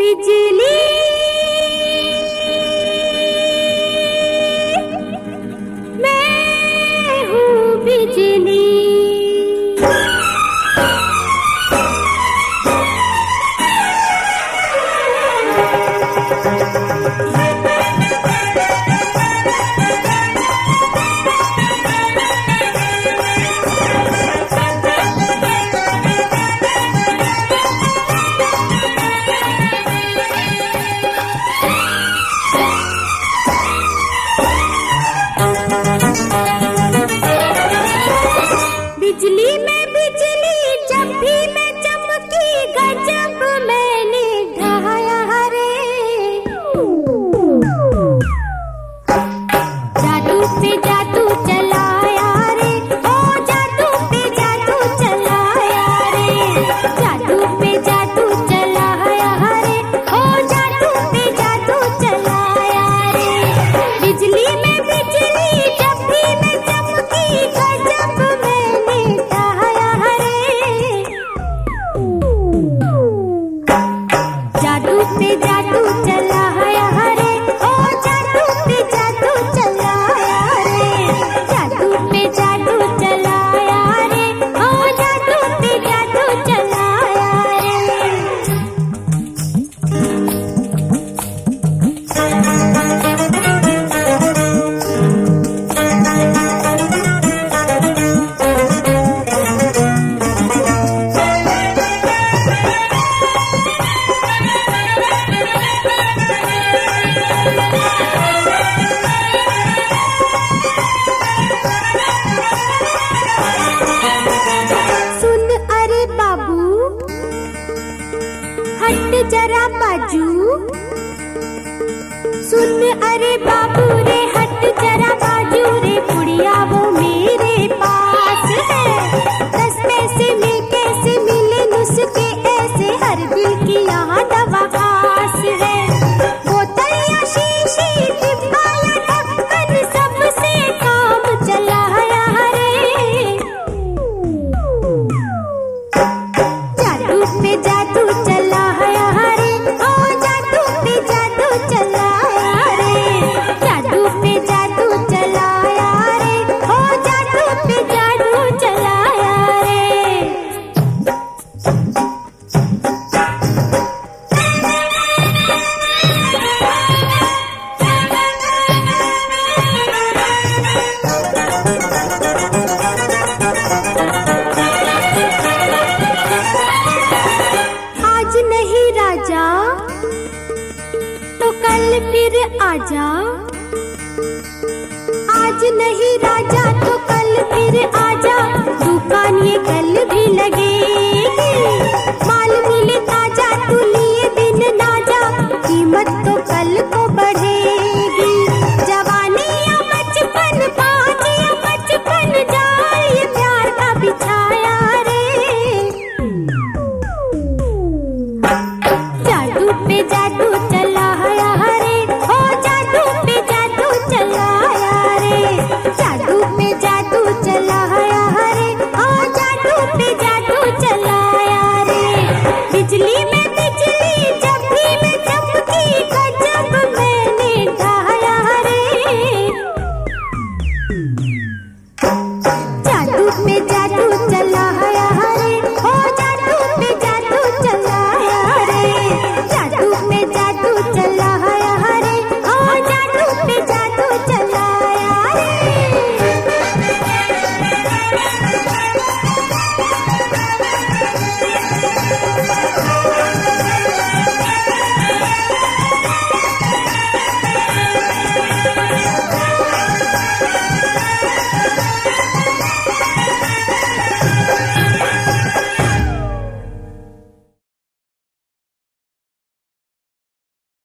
बिजली मैं हूँ बिजली। बिजली में बिजली जब भी मैं चमकी गजब मैंने ढाया रे। जादू पे जादू चलाया रे, ओ जादू पे जादू चलाया रे। जादू पे जादू चलाया रे, ओ जादू पे जादू चलाया रे। बिजली में बिजली जब भी मैं चमकी गजब जादू पे जादू चलाया रे, ओ जादू पे जादू चलाया रे। जादू पे जादू चलाया रे, ओ जादू पे जादू चलाया हट जरा बाजू, सुन अरे बाबू रे हट जरा बाजू रे। पुड़िया वो मेरे पास है, 10 पैसे में कैसे मिले नुस्खे ऐसे, हर दिल की यहाँ दवा खास है। बोतल या शीशी डिब्बा या ढक्कन सबसे काम चलाया रे। जादू पे जादू चलाया रे, ओ जादू पे जादू चलाया रे। जादू पे जादू चलाया रे, ओ जादू पे जादू चलाया रे। आज नहीं राजा तो कल फिर आजा।